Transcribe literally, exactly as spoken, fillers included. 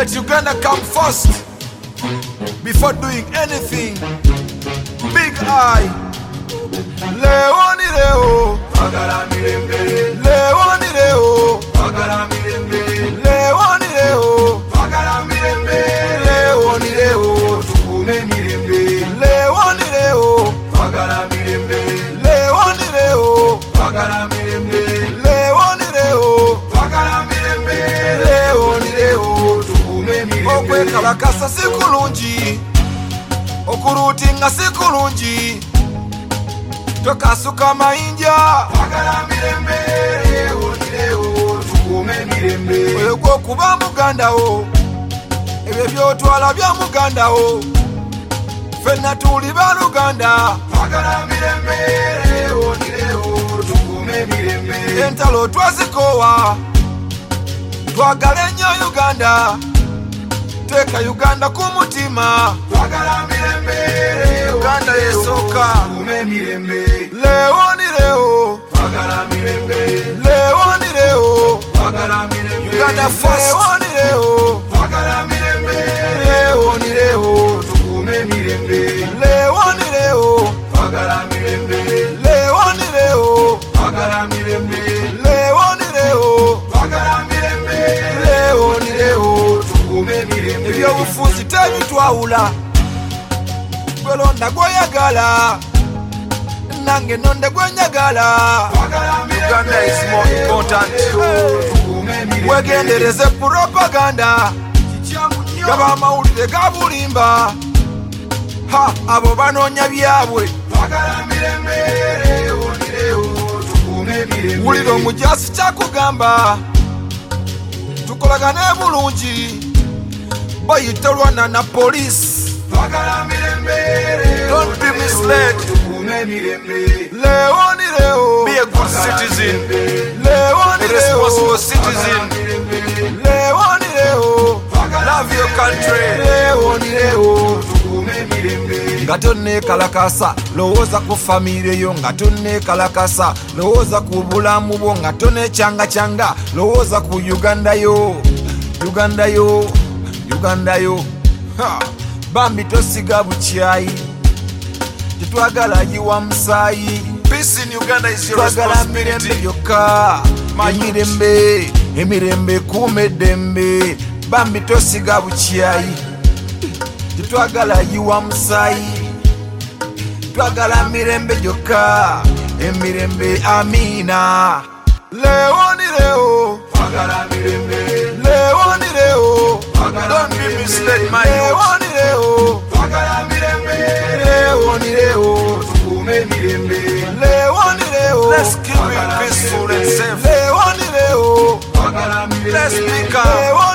Let Uganda come first before doing anything. Big eye. Leo ni leo, Agala mirembe. leo ni leo, Agala mirembe. leo ni leo, Agala mirembe. leo ni leo, Tukume mirembe. leo ni leo, Agala mirembe. leo ni leo, Agala mirembe. leo ni leo, Agala mirembe. leo ni leo. Tukume mirembe. Okwekalakasa si kulungi, okuruutinga si kulungi, tokasuka mayinja. Agala mirembe. Leo ni leo. Tukume mirembe. Oyo gwokuba mugandawo, ebyo byotwala bya mugandawo, fenna tuli baluganda. Agala mirembe. Leo ni leo. Tukume mirembe. Entalo twazikowa, twagala ennyo Uganda, teeka Uganda ku mutima. Agala mirembe. Leo Uganda yesooka. Tukume mirembe. Leo ni leo, Agala mirembe. leo ni leo, Agala mirembe. Uganda first. Leo ni leo, Agala mirembe. leo ni leo, Tukume mirembe. leo ni leo, Agala mirembe. leo ni leo, Agala mirembe. leo ni leo, Agala mirembe. leo ni leo. Tukume mirembe. Ebyobufuzi tebitwawula, gwelonda gwoyagala, nange nonde gwenyagala. Agala mirembe. Uganda is more important. Tukume mirembe. Wegendereze propaganda, gaba amawulire ga bulimba. Ha, abo banoonya byabwe. Agala mirembe. Leo ni leo. Tukume mirembe. Wulira omujasi kyakugamba, tukolagane bulungi, bayitalwana na poliisi. Agala mirembe. Leo Don't be ni leo. misled. Tukume mirembe. Leo ni leo, Be a good citizen, leo ni a responsible leo, citizen. leo ni leo, Love your country. leo ni leo. Tukume mirembe. Nga tonneekalakasa, lowooza ku famire yo nga tonneekalakasa, lowooza ku bulamu bwo nga tonneekyangachanga, lowooza ku Uganda yo, Uganda yo, Uganda yo. Ha! Bambi tosiga bukyayi, tetwagala yiwa musaayi, Peace in Uganda is your twagala mirembe responsibility. byokka, My youth. emirembe, emirembe kuuma eddembe. Bambi tosiga bukyayi, tetwagala yiwa musaayi, twagala mirembe gyokka, emirembe amiina. Leo ni leo, Agala mirembe. leo ni leo, Don't be misled, my leo youth. ni leo, Agala mirembe. leo ni leo, Tukume mirembe. leo ni leo, Let's keep it peaceful and safe. leo ni leo, Agala mirembe. Let's speak up. leo